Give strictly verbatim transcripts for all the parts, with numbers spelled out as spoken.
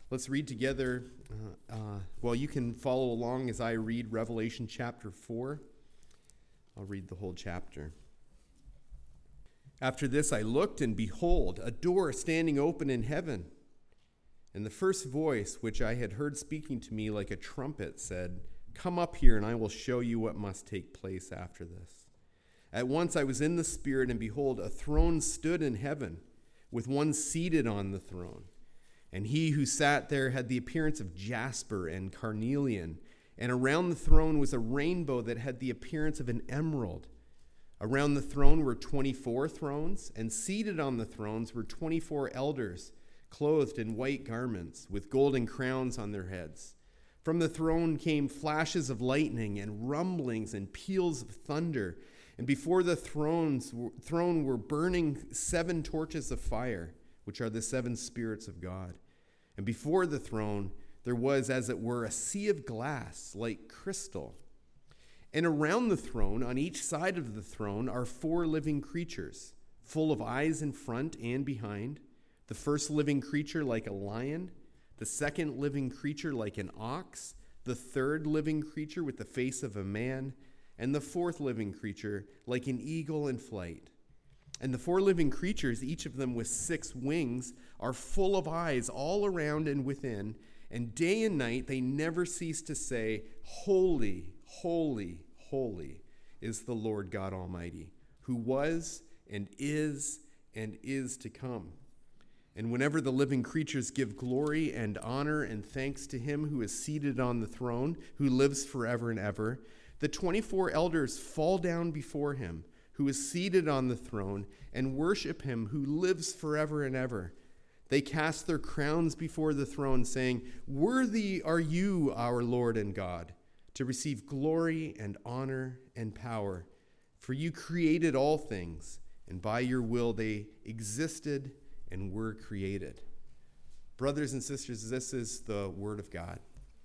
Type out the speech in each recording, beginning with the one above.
Let's read together. Uh, uh, well, you can follow along as I read Revelation chapter four. I'll read the whole chapter. After this I looked, and behold, a door standing open in heaven. And the first voice which I had heard speaking to me like a trumpet said, "Come up here, and I will show you what must take place after this." At once I was in the Spirit, and behold, a throne stood in heaven, with one seated on the throne. And he who sat there had the appearance of jasper and carnelian, and around the throne was a rainbow that had the appearance of an emerald. Around the throne were twenty-four thrones, and seated on the thrones were twenty-four elders, clothed in white garments, with golden crowns on their heads. From the throne came flashes of lightning and rumblings and peals of thunder. And before the thrones, throne were burning seven torches of fire, which are the seven spirits of God. And before the throne, there was, as it were, a sea of glass like crystal. And around the throne, on each side of the throne, are four living creatures, full of eyes in front and behind. The first living creature like a lion, the second living creature like an ox, the third living creature with the face of a man, and the fourth living creature like an eagle in flight. And the four living creatures, each of them with six wings, are full of eyes all around and within, and day and night they never cease to say, "Holy, holy, holy is the Lord God Almighty, who was and is and is to come." And whenever the living creatures give glory and honor and thanks to him who is seated on the throne, who lives forever and ever, the twenty-four elders fall down before him, who is seated on the throne, and worship him who lives forever and ever. They cast their crowns before the throne, saying, "Worthy are you, our Lord and God, to receive glory and honor and power. For you created all things, and by your will they existed and were created." Brothers and sisters, this is the word of God.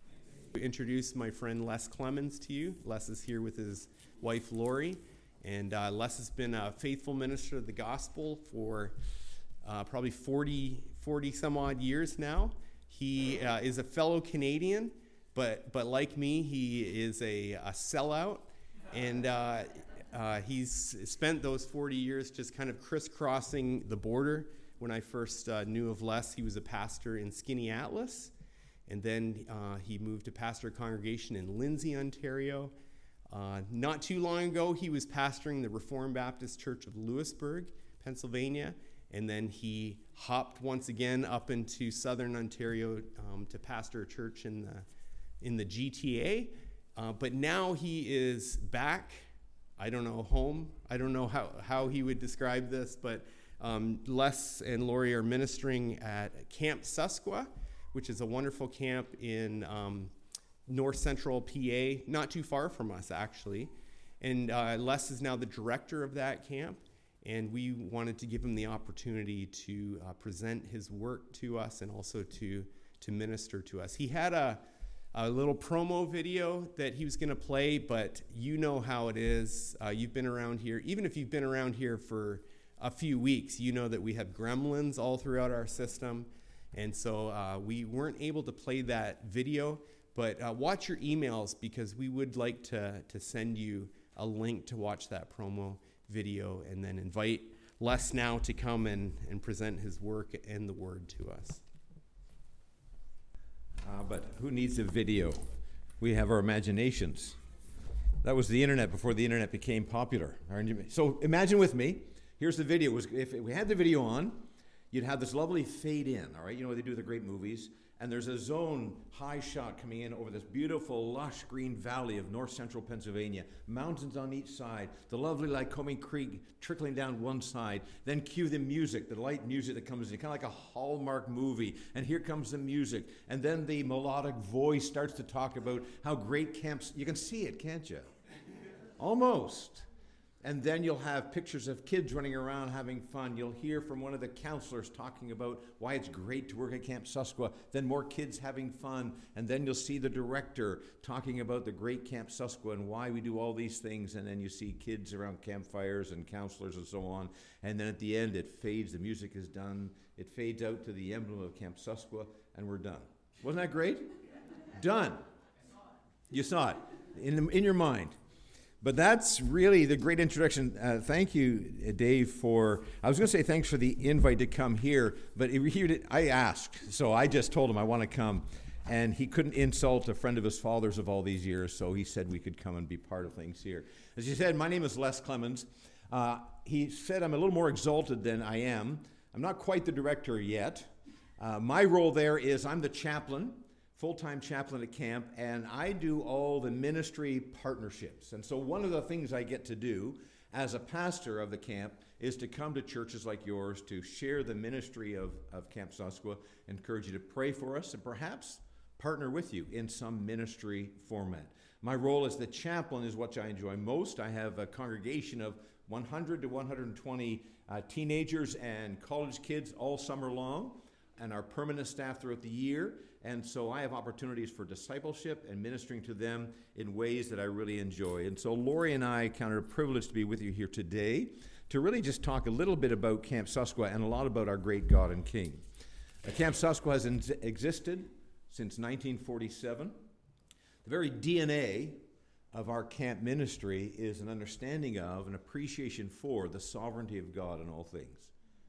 I introduce my friend Les Clemens to you. Les is here with his wife, Lori. And uh, Les has been a faithful minister of the gospel for uh, probably forty, forty some odd years now. He uh, is a fellow Canadian, but but like me, he is a, a sellout. And uh, uh, he's spent those forty years just kind of crisscrossing the border. When I first uh, knew of Les, he was a pastor in Skaneateles. And then uh, he moved to pastor a congregation in Lindsay, Ontario. Uh, not too long ago, he was pastoring the Reformed Baptist Church of Lewisburg, Pennsylvania, and then he hopped once again up into southern Ontario um, to pastor a church in the in the G T A. Uh, but now he is back, I don't know, home. I don't know how, how he would describe this, but um, Les and Lori are ministering at Camp Susquehanna, which is a wonderful camp in um, north central P A, not too far from us, actually. And uh, Les is now the director of that camp, and we wanted to give him the opportunity to uh, present his work to us and also to, to minister to us. He had a, a little promo video that he was going to play, but you know how it is. Uh, you've been around here. Even if you've been around here for a few weeks, you know that we have gremlins all throughout our system. And so uh, we weren't able to play that video. But uh, watch your emails, because we would like to, to send you a link to watch that promo video, and then invite Les now to come and, and present his work and the word to us. Uh, but who needs a video? We have our imaginations. That was the internet before the internet became popular. So imagine with me, here's the video. If we had the video on, you'd have this lovely fade in, all right? You know what they do with the great movies? And there's a zone high shot coming in over this beautiful lush green valley of north central Pennsylvania, mountains on each side, the lovely Lycoming Creek trickling down one side, then cue the music, the light music that comes in, kind of like a Hallmark movie, and here comes the music, and then the melodic voice starts to talk about how great camps, you can see it, can't you? Almost. And then you'll have pictures of kids running around having fun. You'll hear from one of the counselors talking about why it's great to work at Camp Susquehanna. Then more kids having fun. And then you'll see the director talking about the great Camp Susquehanna and why we do all these things. And then you see kids around campfires and counselors and so on. And then at the end, it fades. The music is done. It fades out to the emblem of Camp Susquehanna. and we're done. Wasn't that great? Done. You saw it in, the, in your mind. But that's really the great introduction. Uh, thank you, Dave, for, I was going to say thanks for the invite to come here, but he, he, I asked, so I just told him I want to come, and he couldn't insult a friend of his father's of all these years, so he said we could come and be part of things here. As he said, my name is Les Clemens. Uh, he said I'm a little more exalted than I am. I'm not quite the director yet. Uh, my role there is I'm the chaplain, full-time chaplain at camp, and I do all the ministry partnerships. And so one of the things I get to do as a pastor of the camp is to come to churches like yours to share the ministry of, of Camp Susquehanna, encourage you to pray for us, and perhaps partner with you in some ministry format. My role as the chaplain is what I enjoy most. I have a congregation of one hundred to one hundred twenty uh, teenagers and college kids all summer long, and our permanent staff throughout the year. And so I have opportunities for discipleship and ministering to them in ways that I really enjoy. And so Lori and I count it a privilege to be with you here today to really just talk a little bit about Camp Susquehanna and a lot about our great God and King. Uh, Camp Susquehanna has in- existed since nineteen forty-seven. The very D N A of our camp ministry is an understanding of, an appreciation for the sovereignty of God in all things.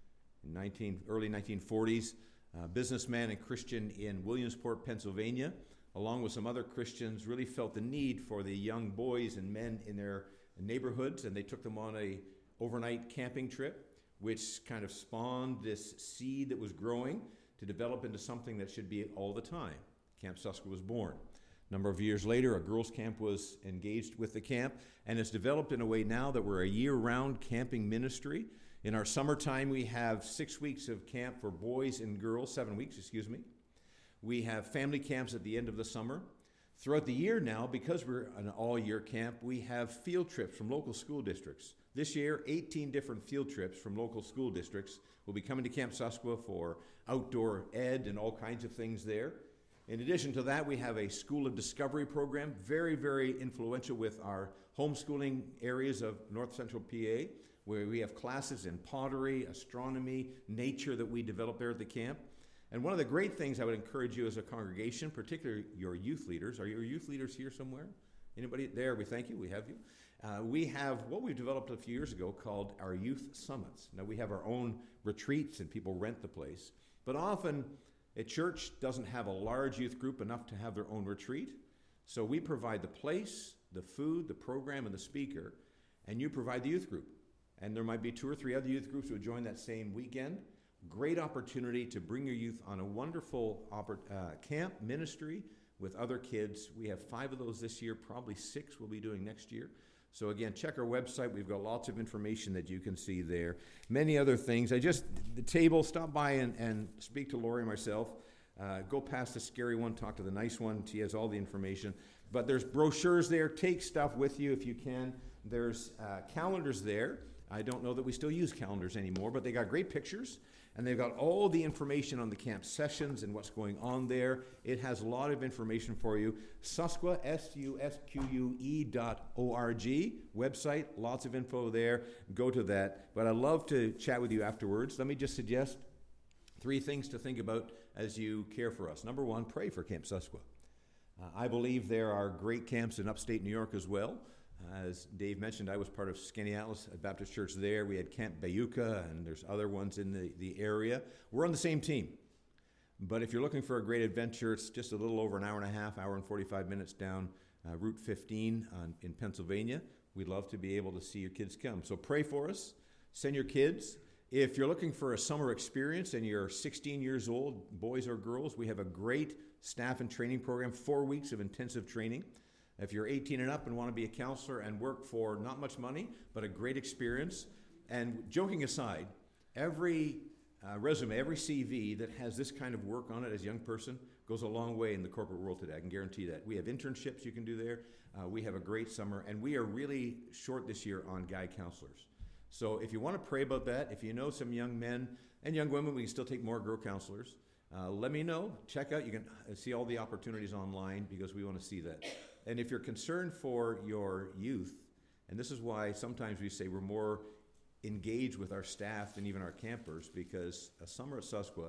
In nineteen, early nineteen forties, a businessman and Christian in Williamsport, Pennsylvania, along with some other Christians, really felt the need for the young boys and men in their neighborhoods, and they took them on a overnight camping trip, which kind of spawned this seed that was growing to develop into something that should be all the time. Camp Susquehanna was born. A number of years later, a girls' camp was engaged with the camp, and it's developed in a way now that we're a year-round camping ministry. In our summertime, we have six weeks of camp for boys and girls, seven weeks, excuse me. We have family camps at the end of the summer. Throughout the year now, because we're an all-year camp, we have field trips from local school districts. This year, eighteen different field trips from local school districts will be coming to Camp Susquehanna for outdoor ed and all kinds of things there. In addition to that, we have a School of Discovery program, very, very influential with our homeschooling areas of North Central P A, where we have classes in pottery, astronomy, nature that we develop there at the camp. And one of the great things I would encourage you as a congregation, particularly your youth leaders, are your youth leaders here somewhere? Anybody there? We thank you, we have you. Uh, we have what we developed a few years ago called our Youth Summits. Now we have our own retreats and people rent the place, but often a church doesn't have a large youth group enough to have their own retreat. So we provide the place, the food, the program, and the speaker, and you provide the youth group. And there might be two or three other youth groups who would join that same weekend. Great opportunity to bring your youth on a wonderful oppor- uh, camp ministry with other kids. We have five of those this year, probably six we'll be doing next year. So again, check our website. We've got lots of information that you can see there. Many other things. I just, the table, stop by and, and speak to Lori and myself. Uh, go past the scary one, talk to the nice one. She has all the information. But there's brochures there. Take stuff with you if you can. There's uh, calendars there. I don't know that we still use calendars anymore, but they got great pictures. And they've got all the information on the camp sessions and what's going on there. It has a lot of information for you. Susquehanna, S U S Q U E dot O R G website, lots of info there. Go to that. But I'd love to chat with you afterwards. Let me just suggest three things to think about as you care for us. Number one, pray for Camp Susquehanna. Uh, I believe there are great camps in upstate New York as well. As Dave mentioned, I was part of Skaneateles Baptist Church there. We had Camp Bayuka, and there's other ones in the, the area. We're on the same team. But if you're looking for a great adventure, it's just a little over an hour and a half, hour and forty-five minutes down uh, Route fifteen on, in Pennsylvania. We'd love to be able to see your kids come. So pray for us. Send your kids. If you're looking for a summer experience and you're sixteen years old, boys or girls, we have a great staff and training program, four weeks of intensive training. If you're eighteen and up and want to be a counselor and work for not much money, but a great experience, and joking aside, every uh, resume, every C V that has this kind of work on it as a young person goes a long way in the corporate world today. I can guarantee that. We have internships you can do there. Uh, we have a great summer, and we are really short this year on guy counselors. So if you want to pray about that, if you know some young men and young women, we can still take more girl counselors. Uh, let me know. Check out. You can see all the opportunities online because we want to see that. And if you're concerned for your youth, and this is why sometimes we say we're more engaged with our staff than even our campers, because a summer at Susquehanna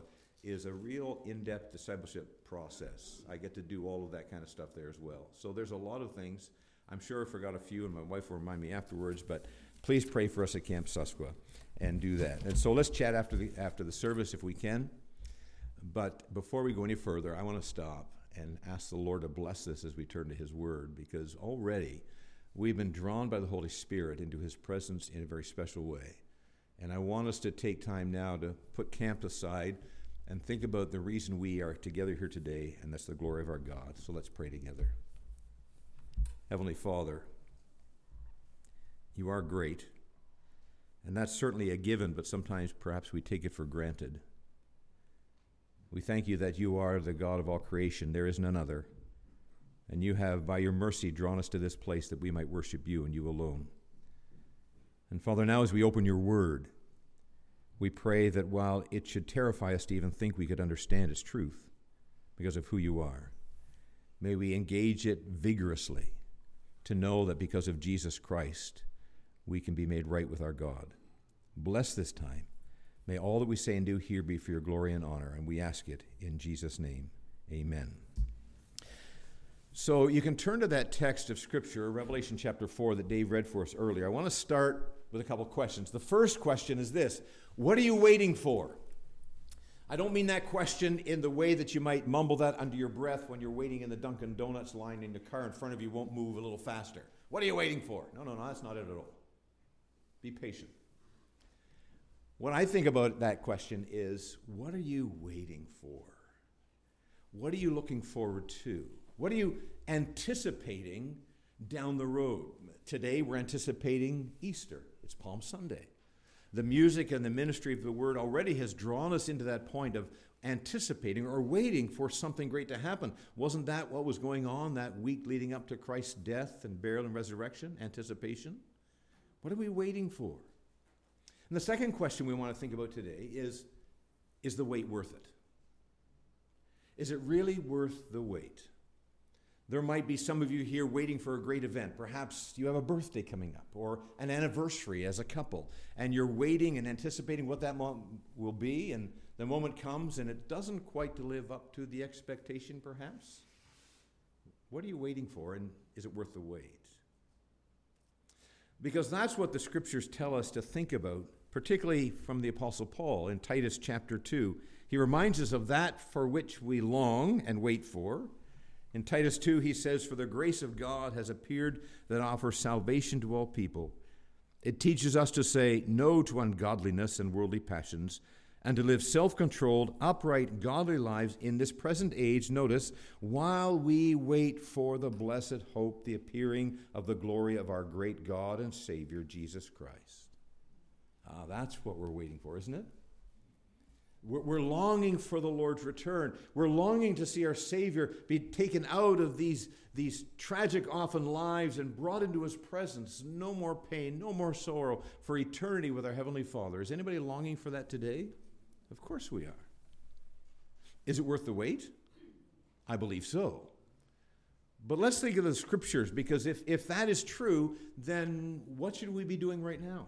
is a real in-depth discipleship process. I get to do all of that kind of stuff there as well. So there's a lot of things. I'm sure I forgot a few, and my wife will remind me afterwards, but please pray for us at Camp Susquehanna and do that. And so let's chat after the after the service if we can. But before we go any further, I want to stop and ask the Lord to bless this as we turn to his word, because already we've been drawn by the Holy Spirit into his presence in a very special way. And I want us to take time now to put camp aside and think about the reason we are together here today, and that's the glory of our God. So let's pray together. Heavenly Father, you are great, and that's certainly a given, but sometimes perhaps we take it for granted. We thank you that you are the God of all creation. There is none other. And you have, by your mercy, drawn us to this place that we might worship you and you alone. And Father, now as we open your word, we pray that while it should terrify us to even think we could understand its truth because of who you are, may we engage it vigorously to know that because of Jesus Christ, we can be made right with our God. Bless this time. May all that we say and do here be for your glory and honor, and we ask it in Jesus' name. Amen. So you can turn to that text of Scripture, Revelation chapter four, that Dave read for us earlier. I want to start with a couple questions. The first question is this: what are you waiting for? I don't mean that question in the way that you might mumble that under your breath when you're waiting in the Dunkin' Donuts line and the car in front of you won't move a little faster. What are you waiting for? No, no, no, that's not it at all. Be patient. What I think about that question is, what are you waiting for? What are you looking forward to? What are you anticipating down the road? Today we're anticipating Easter. It's Palm Sunday. The music and the ministry of the word already has drawn us into that point of anticipating or waiting for something great to happen. Wasn't that what was going on that week leading up to Christ's death and burial and resurrection? Anticipation? What are we waiting for? And the second question we want to think about today is, is the wait worth it? Is it really worth the wait? There might be some of you here waiting for a great event. Perhaps you have a birthday coming up or an anniversary as a couple, and you're waiting and anticipating what that moment will be, and the moment comes and it doesn't quite live up to the expectation, perhaps. What are you waiting for, and is it worth the wait? Because that's what the Scriptures tell us to think about, particularly from the Apostle Paul in Titus chapter two. He reminds us of that for which we long and wait for. In Titus two, he says, "For the grace of God has appeared that offers salvation to all people. It teaches us to say no to ungodliness and worldly passions, and to live self-controlled, upright, godly lives in this present age," notice, "while we wait for the blessed hope, the appearing of the glory of our great God and Savior, Jesus Christ." Ah, that's what we're waiting for, isn't it? We're, we're longing for the Lord's return. We're longing to see our Savior be taken out of these, these tragic, often lives and brought into his presence. No more pain, no more sorrow, for eternity with our Heavenly Father. Is anybody longing for that today? Of course we are. Is it worth the wait? I believe so. But let's think of the Scriptures, because if, if that is true, then what should we be doing right now?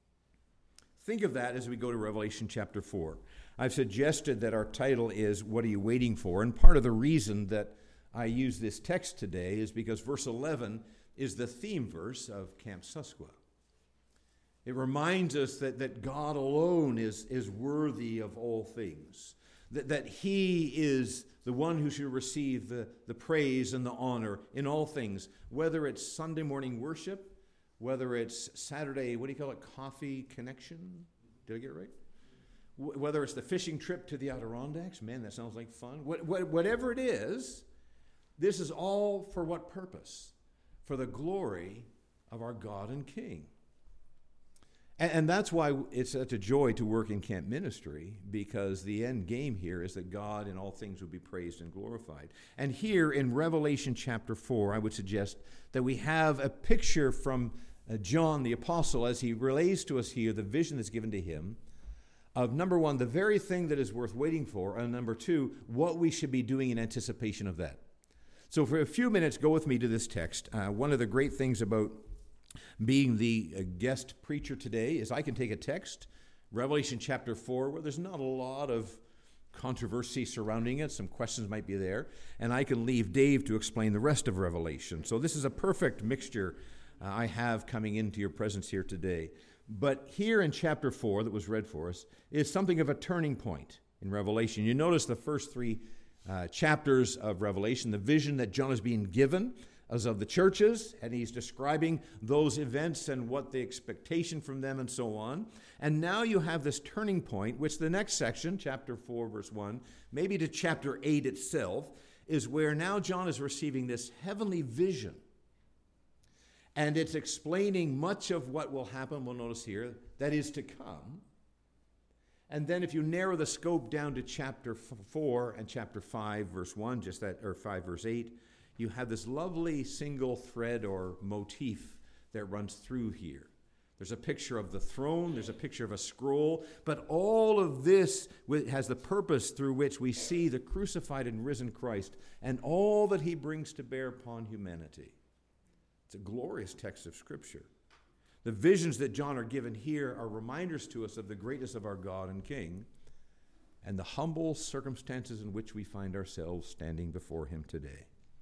Think of that as we go to Revelation chapter four. I've suggested that our title is, "What Are You Waiting For?" And part of the reason that I use this text today is because verse eleven is the theme verse of Camp Susquehanna. It reminds us that, that God alone is, is worthy of all things, that, that he is the one who should receive the, the praise and the honor in all things, whether it's Sunday morning worship, whether it's Saturday, what do you call it, coffee connection? Did I get it right? W- whether it's the fishing trip to the Adirondacks, man, that sounds like fun. What, what, whatever it is, this is all for what purpose? For the glory of our God and King. And, and that's why it's such a joy to work in camp ministry, because the end game here is that God in all things will be praised and glorified. And here in Revelation chapter four, I would suggest that we have a picture from uh, John the Apostle as he relays to us here the vision that's given to him of, number one, the very thing that is worth waiting for, and number two, what we should be doing in anticipation of that. So for a few minutes, go with me to this text. Uh, one of the great things about being the uh, guest preacher today is I can take a text, Revelation chapter four, where there's not a lot of controversy surrounding it. Some questions might be there. And I can leave Dave to explain the rest of Revelation. So this is a perfect mixture uh, I have coming into your presence here today. But here in chapter four that was read for us is something of a turning point in Revelation. You notice the first three uh, chapters of Revelation, the vision that John is being given as of the churches, and he's describing those events and what the expectation from them and so on. And now you have this turning point, which the next section, chapter four, verse one, maybe to chapter eight itself, is where now John is receiving this heavenly vision. And it's explaining much of what will happen, we'll notice here, that is to come. And then if you narrow the scope down to chapter four and chapter five, verse one, just that, or five, verse eight, you have this lovely single thread or motif that runs through here. There's a picture of the throne, there's a picture of a scroll, but all of this has the purpose through which we see the crucified and risen Christ and all that he brings to bear upon humanity. It's a glorious text of Scripture. The visions that John are given here are reminders to us of the greatness of our God and King and the humble circumstances in which we find ourselves standing before him today.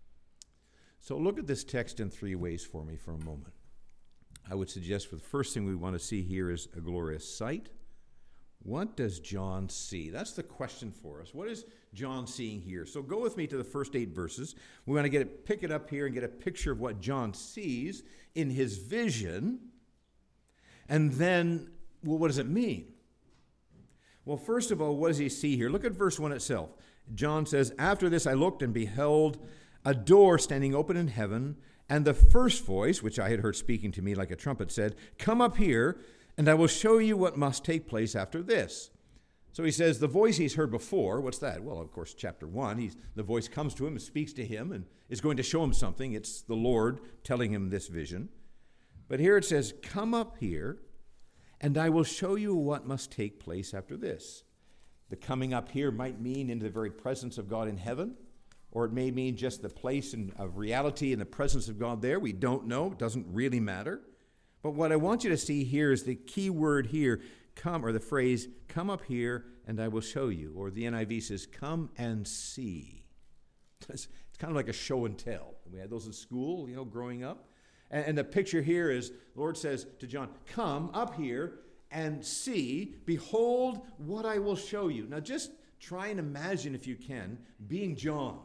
So look at this text in three ways for me for a moment. I would suggest for the first thing we want to see here is a glorious sight. What does John see? That's the question for us. What is John seeing here? So go with me to the first eight verses. We want to get it, pick it up here and get a picture of what John sees in his vision. And then, well, what does it mean? Well, first of all, what does he see here? Look at verse one itself. John says, "After this I looked and beheld a door standing open in heaven, and the first voice, which I had heard speaking to me like a trumpet, said, 'Come up here, and I will show you what must take place after this.'" So he says the voice he's heard before, what's that? Well, of course, chapter one, he's, the voice comes to him and speaks to him and is going to show him something. It's the Lord telling him this vision. But here it says, "Come up here, and I will show you what must take place after this." The coming up here might mean into the very presence of God in heaven, or it may mean just the place in, of reality in the presence of God there. We don't know. It doesn't really matter. But what I want you to see here is the key word here, come, or the phrase, "Come up here and I will show you." Or the N I V says, "Come and see." It's, it's kind of like a show and tell. We had those in school, you know, growing up. And, and the picture here is, the Lord says to John, "Come up here and see, behold what I will show you." Now just try and imagine, if you can, being John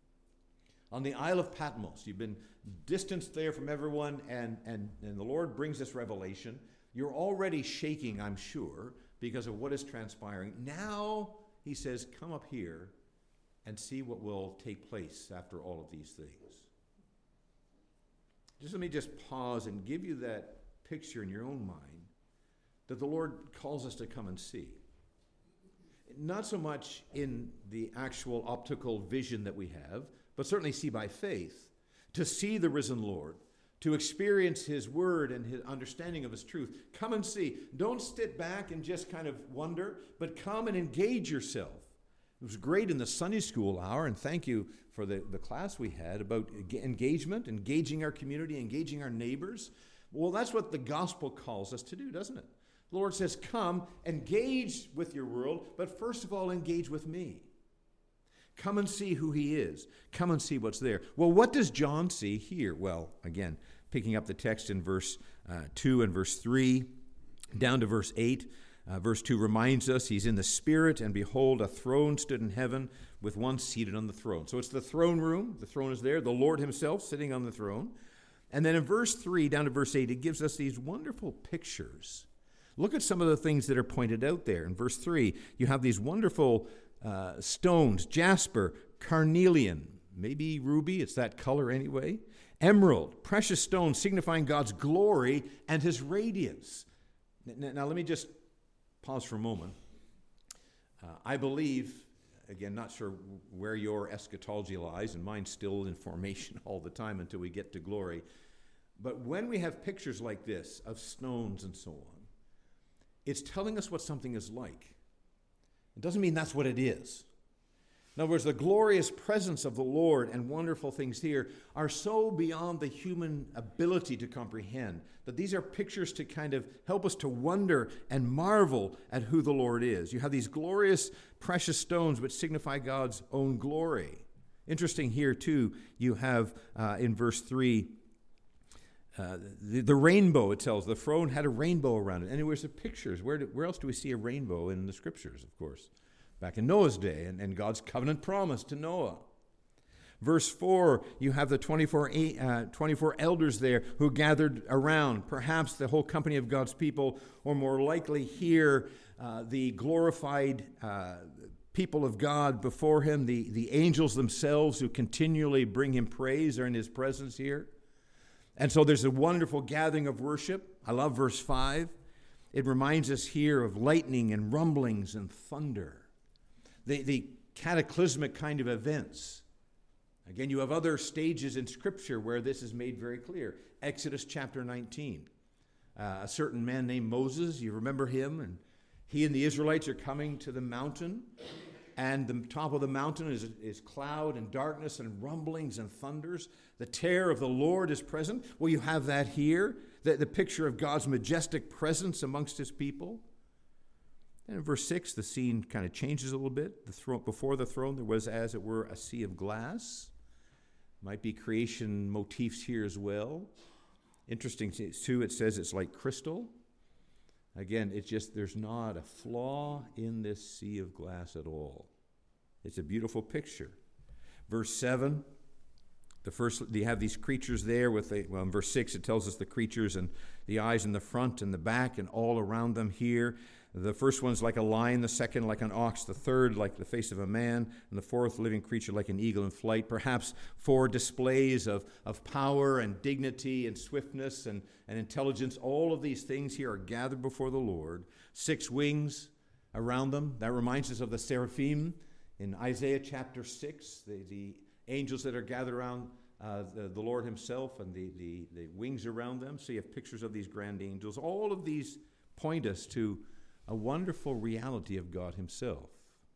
on the Isle of Patmos. You've been distanced there from everyone, and, and, and the Lord brings this revelation. You're already shaking, I'm sure, because of what is transpiring. Now, he says, "Come up here and see what will take place after all of these things." Just let me just pause and give you that picture in your own mind that the Lord calls us to come and see. Not so much in the actual optical vision that we have, but certainly see by faith, to see the risen Lord, to experience his word and his understanding of his truth. Come and see. Don't sit back and just kind of wonder, but come and engage yourself. It was great in the Sunday school hour, and thank you for the, the class we had about engagement, engaging our community, engaging our neighbors. Well, that's what the gospel calls us to do, doesn't it? The Lord says, come, engage with your world, but first of all, engage with me. Come and see who he is. Come and see what's there. Well, what does John see here? Well, again, picking up the text in verse uh, two and verse three, down to verse eight. Uh, verse two reminds us he's in the Spirit, and behold, a throne stood in heaven with one seated on the throne. So it's the throne room. The throne is there. The Lord himself sitting on the throne. And then in verse three, down to verse eight, it gives us these wonderful pictures. Look at some of the things that are pointed out there. In verse three, you have these wonderful uh, stones, jasper, carnelian, maybe ruby, it's that color anyway, emerald, precious stones signifying God's glory and his radiance. Now, now let me just pause for a moment. Uh, I believe, again, not sure where your eschatology lies, and mine's still in formation all the time until we get to glory, but when we have pictures like this of stones and so on, it's telling us what something is like. It doesn't mean that's what it is. In other words, the glorious presence of the Lord and wonderful things here are so beyond the human ability to comprehend that these are pictures to kind of help us to wonder and marvel at who the Lord is. You have these glorious, precious stones which signify God's own glory. Interesting here, too, you have uh, in verse three, uh, the, the rainbow, it tells. The throne had a rainbow around it. And there was the pictures. Where, do, where else do we see a rainbow in the Scriptures, of course? Back in Noah's day, and, and God's covenant promise to Noah. Verse four, you have the twenty-four, uh, twenty-four elders there who gathered around, perhaps the whole company of God's people, or more likely here, uh, the glorified uh, people of God before him, the, the angels themselves who continually bring him praise are in his presence here. And so there's a wonderful gathering of worship. I love verse five. It reminds us here of lightning and rumblings and thunder. The, the cataclysmic kind of events. Again, you have other stages in Scripture where this is made very clear. Exodus chapter nineteen. Uh, a certain man named Moses, you remember him, and he and the Israelites are coming to the mountain, and the top of the mountain is, is cloud and darkness and rumblings and thunders. The terror of the Lord is present. Well, you have that here, the, the picture of God's majestic presence amongst his people. And in verse six, the scene kind of changes a little bit. The throne, before the throne, there was, as it were, a sea of glass. Might be creation motifs here as well. Interesting, too, it says it's like crystal. Again, it's just, there's not a flaw in this sea of glass at all. It's a beautiful picture. Verse seven, the first, you have these creatures there with the, well, in verse six, it tells us the creatures and the eyes in the front and the back and all around them here. The first one's like a lion, the second like an ox, the third like the face of a man, and the fourth living creature like an eagle in flight. Perhaps four displays of, of power and dignity and swiftness and, and intelligence. All of these things here are gathered before the Lord. Six wings around them. That reminds us of the seraphim in Isaiah chapter six, the, the angels that are gathered around uh, the, the Lord himself and the, the, the wings around them. So you have pictures of these grand angels. All of these point us to a wonderful reality of God himself.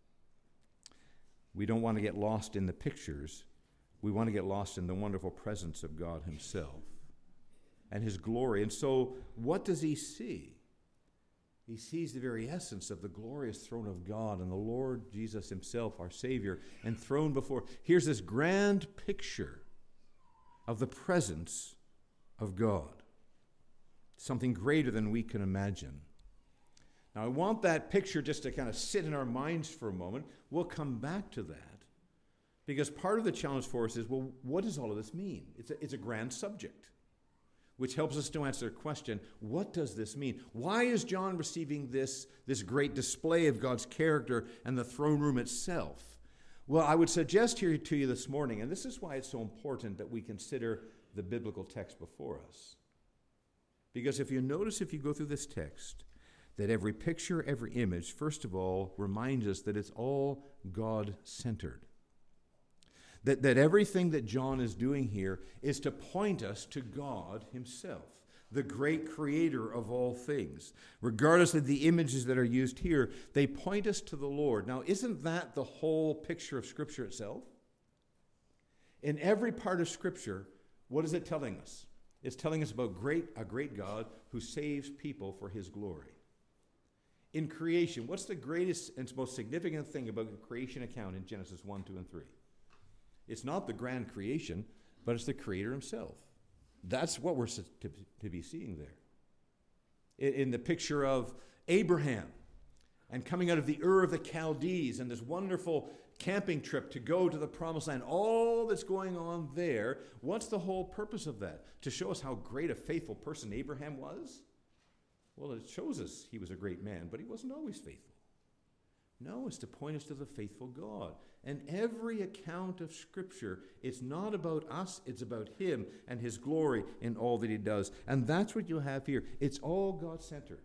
We don't want to get lost in the pictures. We want to get lost in the wonderful presence of God himself and his glory. And so what does he see? He sees the very essence of the glorious throne of God and the Lord Jesus himself, our Savior, enthroned before. Here's this grand picture of the presence of God, something greater than we can imagine. Now, I want that picture just to kind of sit in our minds for a moment. We'll come back to that. Because part of the challenge for us is, well, what does all of this mean? It's a, it's a grand subject, which helps us to answer the question, what does this mean? Why is John receiving this, this great display of God's character and the throne room itself? Well, I would suggest here to you this morning, and this is why it's so important that we consider the biblical text before us. Because if you notice, if you go through this text, that every picture, every image, first of all, reminds us that it's all God-centered. That, that everything that John is doing here is to point us to God himself, the great creator of all things. Regardless of the images that are used here, they point us to the Lord. Now, isn't that the whole picture of Scripture itself? In every part of Scripture, what is it telling us? It's telling us about great, a great God who saves people for his glory. In creation, what's the greatest and most significant thing about the creation account in Genesis one, two, and three? It's not the grand creation, but it's the Creator himself. That's what we're to, to be seeing there. In, in the picture of Abraham and coming out of the Ur of the Chaldees and this wonderful camping trip to go to the Promised Land, all that's going on there, what's the whole purpose of that? To show us how great a faithful person Abraham was? Well, it shows us he was a great man, but he wasn't always faithful. No, it's to point us to the faithful God. And every account of Scripture, it's not about us, it's about him and his glory in all that he does. And that's what you'll have here. It's all God-centered.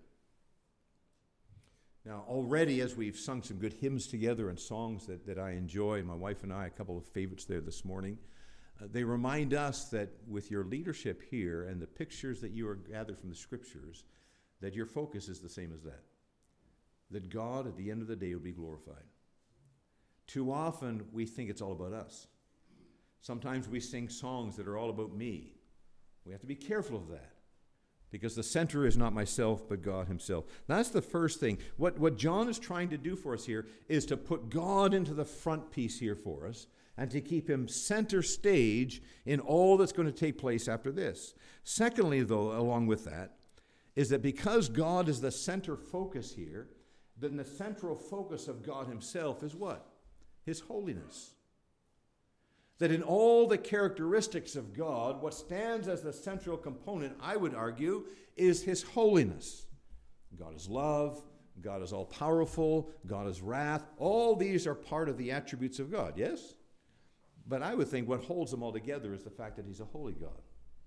Now, already, as we've sung some good hymns together and songs that, that I enjoy, my wife and I, a couple of favorites there this morning, uh, they remind us that with your leadership here and the pictures that you are gathered from the Scriptures, that your focus is the same as that. That God, at the end of the day, will be glorified. Too often we think it's all about us. Sometimes we sing songs that are all about me. We have to be careful of that, because the center is not myself, but God himself. That's the first thing. What, what John is trying to do for us here is to put God into the front piece here for us, and to keep him center stage in all that's going to take place after this. Secondly, though, along with that, is that because God is the center focus here, then the central focus of God himself is what? His holiness. That in all the characteristics of God, what stands as the central component, I would argue, is his holiness. God is love, God is all-powerful, God is wrath. All these are part of the attributes of God, yes? But I would think what holds them all together is the fact that he's a holy God.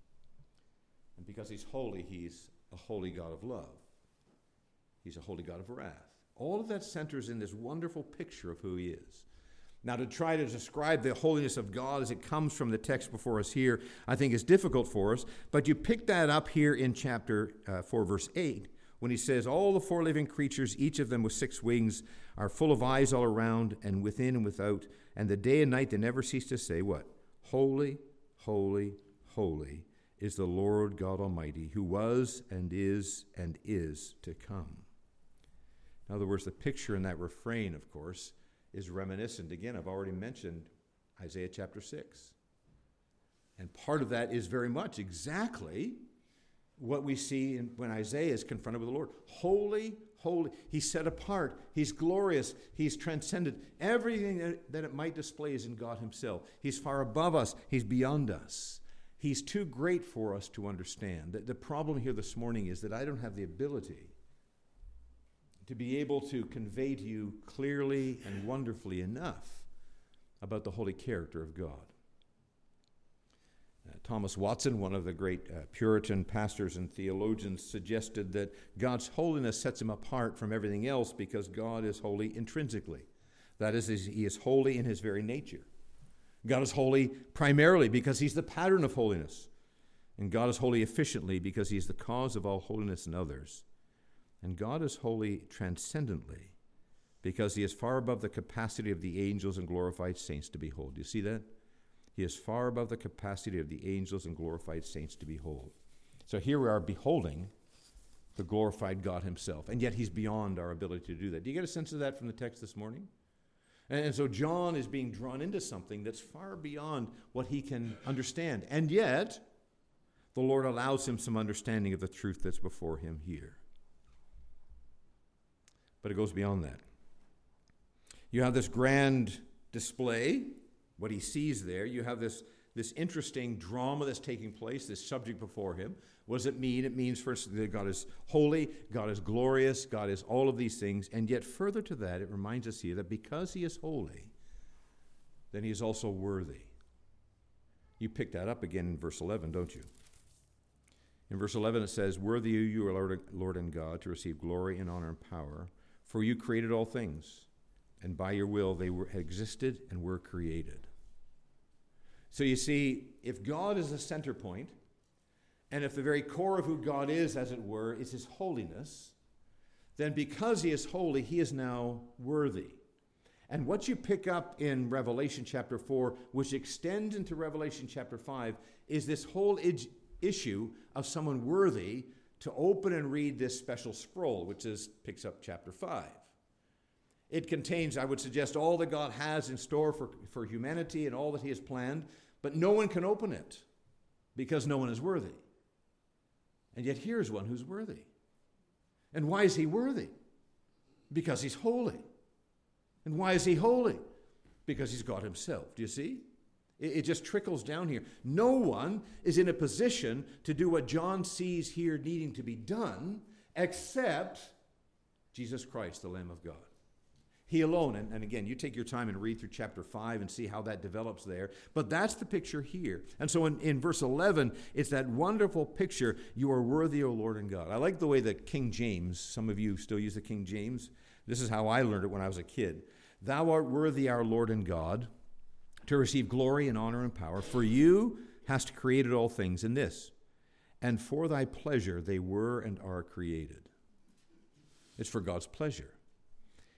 And because he's holy, he's a holy God of love. He's a holy God of wrath. All of that centers in this wonderful picture of who he is. Now, to try to describe the holiness of God as it comes from the text before us here, I think is difficult for us. But you pick that up here in chapter uh, four, verse eight, when he says, all the four living creatures, each of them with six wings, are full of eyes all around and within and without. And the day and night they never cease to say, what? Holy, holy, holy is the Lord God Almighty, who was and is and is to come. In other words, the picture in that refrain, of course, is reminiscent. Again, I've already mentioned Isaiah chapter six. And part of that is very much exactly what we see in, when Isaiah is confronted with the Lord. Holy, holy. He's set apart. He's glorious. He's transcendent. Everything that, that it might display is in God himself. He's far above us. He's beyond us. He's too great for us to understand. The, the problem here this morning is that I don't have the ability to be able to convey to you clearly and wonderfully enough about the holy character of God. Uh, Thomas Watson, one of the great uh, Puritan pastors and theologians, suggested that God's holiness sets him apart from everything else because God is holy intrinsically. That is, he is holy in his very nature. God is holy primarily because he's the pattern of holiness. And God is holy efficiently because he is the cause of all holiness in others. And God is holy transcendently because he is far above the capacity of the angels and glorified saints to behold. Do you see that? He is far above the capacity of the angels and glorified saints to behold. So here we are beholding the glorified God himself, and yet he's beyond our ability to do that. Do you get a sense of that from the text this morning? And so John is being drawn into something that's far beyond what he can understand. And yet, the Lord allows him some understanding of the truth that's before him here. But it goes beyond that. You have this grand display, what he sees there. You have this, this interesting drama that's taking place, this subject before him. What does it mean? It means first that God is holy, God is glorious, God is all of these things. And yet further to that, it reminds us here that because he is holy, then he is also worthy. You pick that up again in verse eleven, don't you? In verse eleven it says, worthy are you, Lord, Lord and God, to receive glory and honor and power, for you created all things, and by your will they were existed and were created. So you see, if God is the center point, and if the very core of who God is, as it were, is his holiness, then because he is holy, he is now worthy. And what you pick up in Revelation chapter four, which extends into Revelation chapter five, is this whole ig- issue of someone worthy to open and read this special scroll, which is picks up chapter five. It contains, I would suggest, all that God has in store for, for humanity and all that he has planned, but no one can open it because no one is worthy. And yet here's one who's worthy. And why is he worthy? Because he's holy. And why is he holy? Because he's God himself. Do you see? It, it just trickles down here. No one is in a position to do what John sees here needing to be done except Jesus Christ, the Lamb of God. He alone, and, and again, you take your time and read through chapter five and see how that develops there. But that's the picture here. And so in, in verse eleven, it's that wonderful picture, you are worthy, O Lord and God. I like the way that King James, some of you still use the King James. This is how I learned it when I was a kid. Thou art worthy, our Lord and God, to receive glory and honor and power. For you hast created all things in this, and for thy pleasure they were and are created. It's for God's pleasure.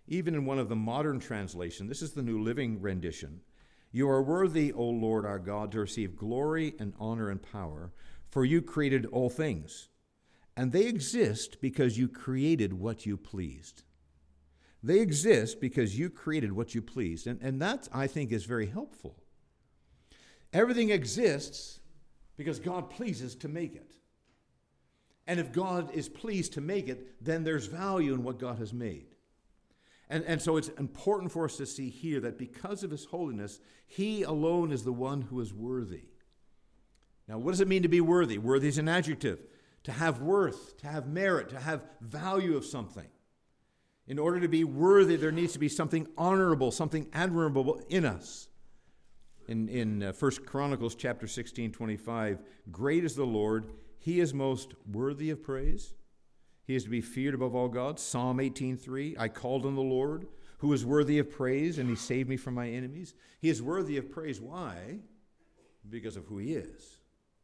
Even in one of the modern translations, this is the New Living Rendition. You are worthy, O Lord our God, to receive glory and honor and power, for you created all things, and they exist because you created what you pleased. They exist because you created what you pleased. And, and that, I think, is very helpful. Everything exists because God pleases to make it. And if God is pleased to make it, then there's value in what God has made. And, and so it's important for us to see here that because of his holiness, he alone is the one who is worthy. Now, what does it mean to be worthy? Worthy is an adjective. To have worth, to have merit, to have value of something. In order to be worthy, there needs to be something honorable, something admirable in us. In, in uh, First Chronicles chapter sixteen, twenty-five, great is the Lord, he is most worthy of praise. He is to be feared above all gods. Psalm eighteen, three, I called on the Lord, who is worthy of praise, and he saved me from my enemies. He is worthy of praise. Why? Because of who he is.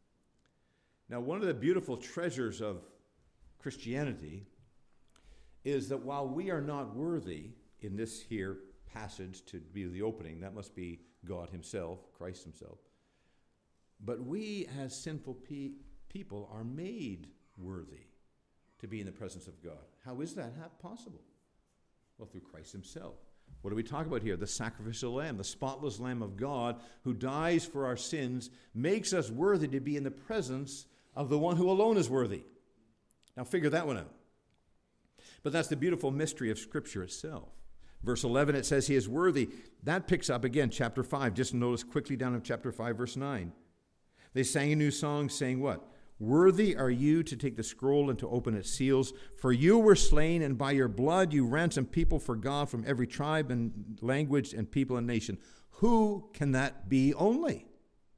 Now, one of the beautiful treasures of Christianity is that while we are not worthy in this here passage to be the opening, that must be God himself, Christ himself, but we as sinful pe- people are made worthy to be in the presence of God. How is that possible? Well, through Christ himself. What do we talk about here? The sacrificial lamb, the spotless Lamb of God who dies for our sins, makes us worthy to be in the presence of the one who alone is worthy. Now figure that one out. But that's the beautiful mystery of Scripture itself. Verse eleven, it says he is worthy. That picks up again, chapter five. Just notice quickly down in chapter five, verse nine. They sang a new song saying what? Worthy are you to take the scroll and to open its seals, for you were slain, and by your blood you ransomed people for God from every tribe and language and people and nation. Who can that be only?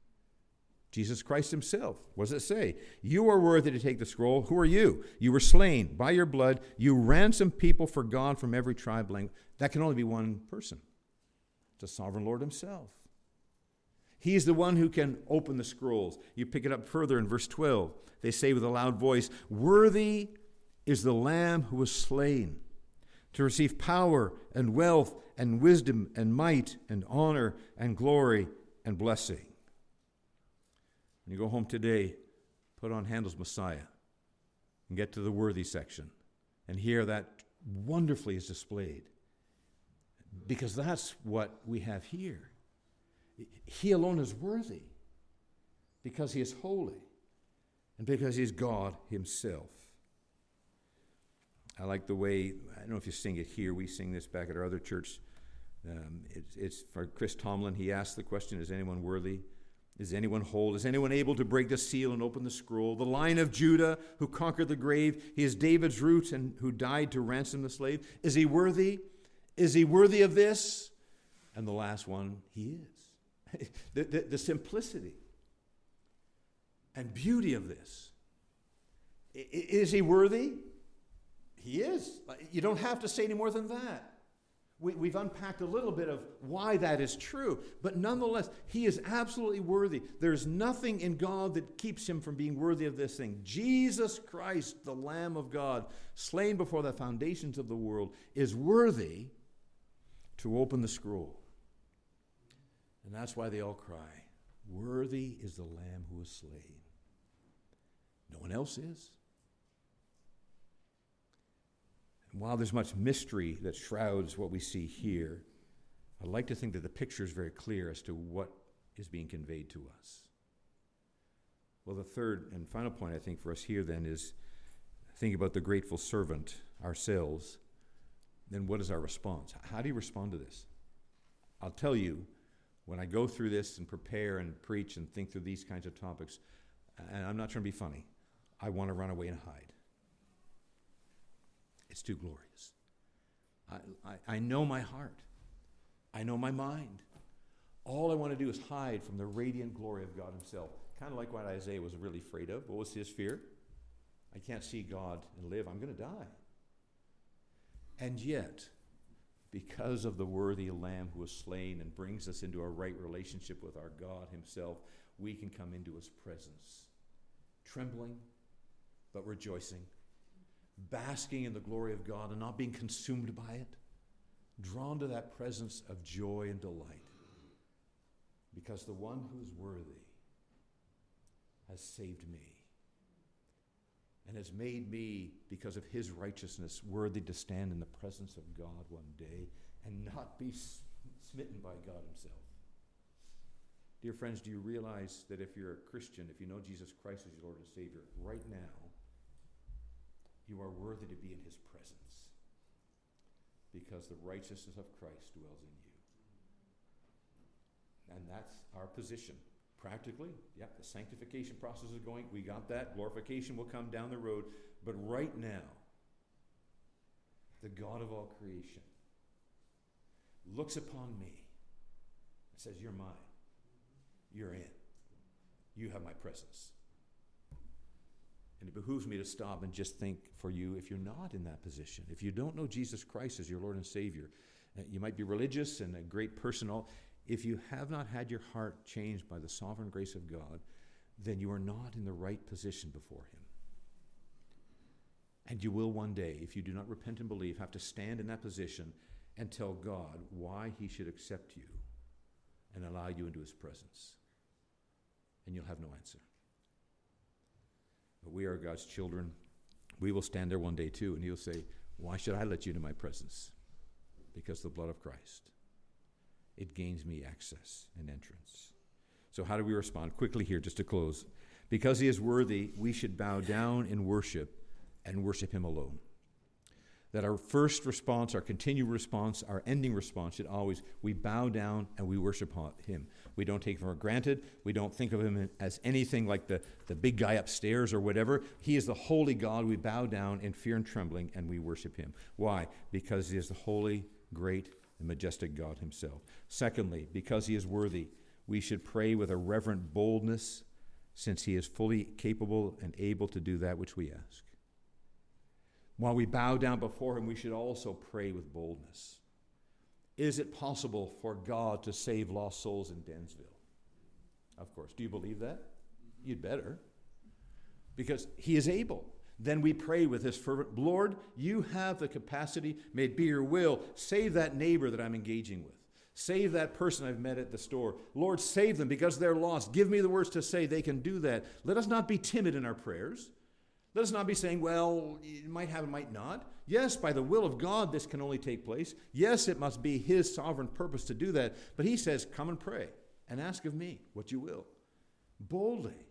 Jesus Christ himself. What does it say? You are worthy to take the scroll. Who are you? You were slain by your blood. You ransomed people for God from every tribe, language. That can only be one person. The sovereign Lord himself. He's the one who can open the scrolls. You pick it up further in verse twelve. They say with a loud voice, worthy is the Lamb who was slain to receive power and wealth and wisdom and might and honor and glory and blessing. When you go home today, put on Handel's Messiah and get to the worthy section and hear that wonderfully is displayed. Because that's what we have here. He alone is worthy because he is holy and because he's God himself. I like the way, I don't know if you sing it here, we sing this back at our other church. Um, it's, it's for Chris Tomlin. He asked the question, is anyone worthy? Is anyone whole? Is anyone able to break the seal and open the scroll? The Lion of Judah who conquered the grave, he is David's root and who died to ransom the slave. Is he worthy? Is he worthy of this? And the last one, he is. The, the, the simplicity and beauty of this. I, is he worthy? He is. You don't have to say any more than that. We, we've unpacked a little bit of why that is true, but nonetheless, he is absolutely worthy. There's nothing in God that keeps him from being worthy of this thing. Jesus Christ, the Lamb of God, slain before the foundations of the world, is worthy to open the scroll. And that's why they all cry, worthy is the Lamb who was slain. No one else is. And while there's much mystery that shrouds what we see here, I'd like to think that the picture is very clear as to what is being conveyed to us. Well, the third and final point, I think, for us here then is think about the grateful servant ourselves. Then what is our response? How do you respond to this? I'll tell you, when I go through this and prepare and preach and think through these kinds of topics, and I'm not trying to be funny, I want to run away and hide. It's too glorious. I, I, I know my heart. I know my mind. All I want to do is hide from the radiant glory of God himself. Kind of like what Isaiah was really afraid of. What was his fear? I can't see God and live. I'm going to die. And yet, because of the worthy Lamb who was slain and brings us into a right relationship with our God himself, we can come into his presence, trembling but rejoicing, basking in the glory of God and not being consumed by it, drawn to that presence of joy and delight, because the one who's worthy has saved me and has made me, because of his righteousness, worthy to stand in the presence of God one day and not be smitten by God himself. Dear friends, do you realize that if you're a Christian, if you know Jesus Christ as your Lord and Savior, right now, you are worthy to be in his presence, because the righteousness of Christ dwells in you. And that's our position. Practically, yeah, the sanctification process is going. We got that. Glorification will come down the road. But right now, the God of all creation looks upon me and says, you're mine. You're in. You have my presence. And it behooves me to stop and just think for you, if you're not in that position, if you don't know Jesus Christ as your Lord and Savior, uh, you might be religious and a great person. All, if you have not had your heart changed by the sovereign grace of God, then you are not in the right position before him. And you will one day, if you do not repent and believe, have to stand in that position and tell God why he should accept you and allow you into his presence. And you'll have no answer. But we are God's children. We will stand there one day too, and he'll say, why should I let you into my presence? Because the blood of Christ. It gains me access and entrance. So how do we respond? Quickly here, just to close. Because he is worthy, we should bow down in worship and worship him alone. That our first response, our continued response, our ending response should always, we bow down and we worship him. We don't take him for granted. We don't think of him as anything like the, the big guy upstairs or whatever. He is the holy God. We bow down in fear and trembling and we worship him. Why? Because he is the holy, great, and majestic God himself. Secondly, because he is worthy, we should pray with a reverent boldness, since he is fully capable and able to do that which we ask. While we bow down before him, we should also pray with boldness. Is it possible for God to save lost souls in Densville? Of course. Do you believe that? You'd better. Because he is able. Then we pray with this fervent, Lord, you have the capacity. May it be your will. Save that neighbor that I'm engaging with. Save that person I've met at the store. Lord, save them because they're lost. Give me the words to say. They can do that. Let us not be timid in our prayers. Let us not be saying, well, it might happen, might not. Yes, by the will of God, this can only take place. Yes, it must be his sovereign purpose to do that. But he says, come and pray and ask of me what you will. Boldly.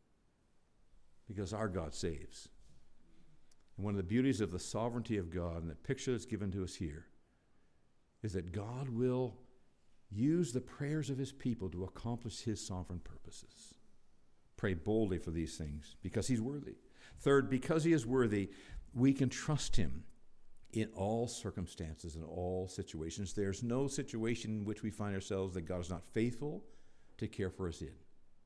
Because our God saves. And one of the beauties of the sovereignty of God and the picture that's given to us here is that God will use the prayers of his people to accomplish his sovereign purposes. Pray boldly for these things because he's worthy. Third, because he is worthy, we can trust him in all circumstances, in all situations. There's no situation in which we find ourselves that God is not faithful to care for us in.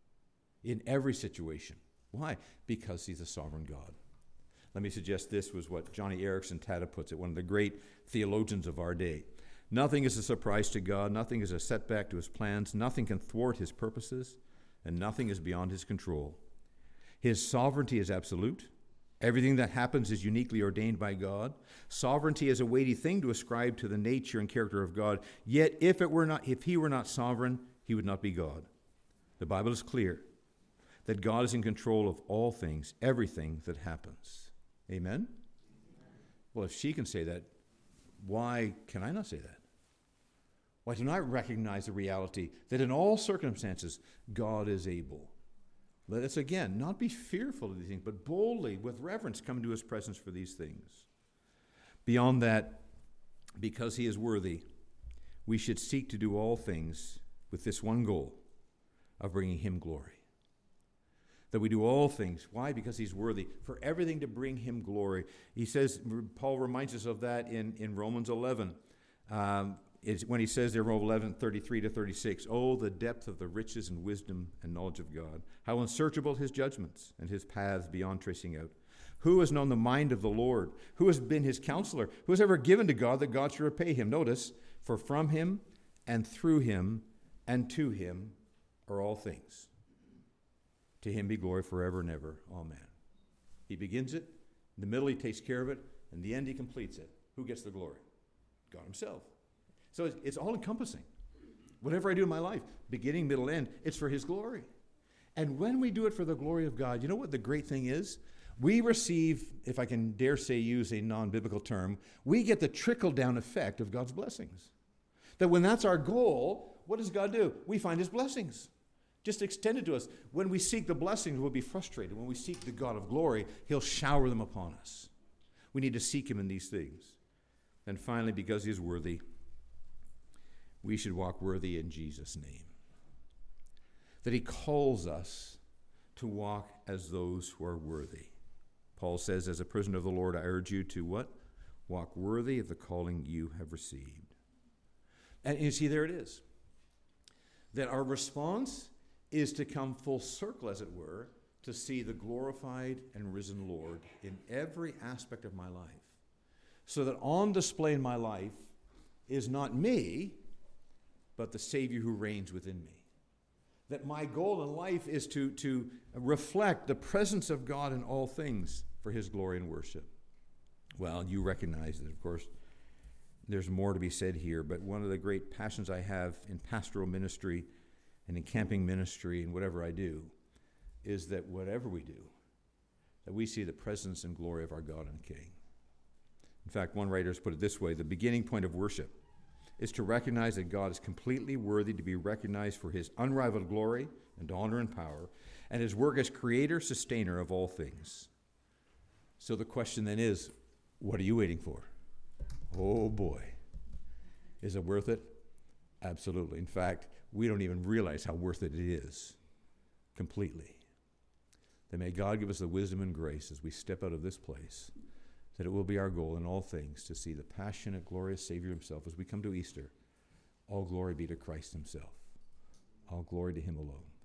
In every situation. Why? Because he's a sovereign God. Let me suggest this was what Johnny Erickson Tada puts it, one of the great theologians of our day. Nothing is a surprise to God. Nothing is a setback to his plans. Nothing can thwart his purposes. And nothing is beyond his control. His sovereignty is absolute. Everything that happens is uniquely ordained by God. Sovereignty is a weighty thing to ascribe to the nature and character of God. Yet if it were not, if he were not sovereign, he would not be God. The Bible is clear that God is in control of all things, everything that happens. Amen? Well, if she can say that, why can I not say that? Why do I recognize the reality that in all circumstances, God is able? Let us again not be fearful of these things, but boldly, with reverence, come into his presence for these things. Beyond that, because he is worthy, we should seek to do all things with this one goal of bringing him glory. That we do all things. Why? Because he's worthy. For everything to bring him glory. He says, Paul reminds us of that in, in Romans eleven. Um, It's when he says there, Romans eleven, thirty-three to thirty-six, oh, the depth of the riches and wisdom and knowledge of God. How unsearchable his judgments and his paths beyond tracing out. Who has known the mind of the Lord? Who has been his counselor? Who has ever given to God that God should repay him? Notice, for from him and through him and to him are all things. To him be glory forever and ever. Amen. He begins it, in the middle he takes care of it, and in the end he completes it. Who gets the glory? God himself. So it's, it's all encompassing. Whatever I do in my life, beginning, middle, end, it's for his glory. And when we do it for the glory of God, you know what the great thing is? We receive, if I can dare say use a non-biblical term, we get the trickle-down effect of God's blessings. That when that's our goal, what does God do? We find his blessings just extended to us. When we seek the blessings, we'll be frustrated. When we seek the God of glory, he'll shower them upon us. We need to seek him in these things. And finally, because he is worthy, we should walk worthy in Jesus' name. That he calls us to walk as those who are worthy. Paul says, as a prisoner of the Lord, I urge you to what? Walk worthy of the calling you have received. And you see, there it is. That our response is to come full circle, as it were, to see the glorified and risen Lord in every aspect of my life. So that on display in my life is not me, but the Savior who reigns within me. That my goal in life is to, to reflect the presence of God in all things for his glory and worship. Well, you recognize that, of course, there's more to be said here, but one of the great passions I have in pastoral ministry and in camping ministry and whatever I do is that whatever we do, that we see the presence and glory of our God and King. In fact, one writer has put it this way: the beginning point of worship is to recognize that God is completely worthy to be recognized for his unrivaled glory and honor and power, and his work as creator, sustainer of all things. So the question then is, what are you waiting for? Oh boy. Is it worth it? Absolutely. In fact, we don't even realize how worth it it is. Completely. Then may God give us the wisdom and grace as we step out of this place, that it will be our goal in all things to see the passionate, glorious Savior himself as we come to Easter. All glory be to Christ himself. All glory to him alone.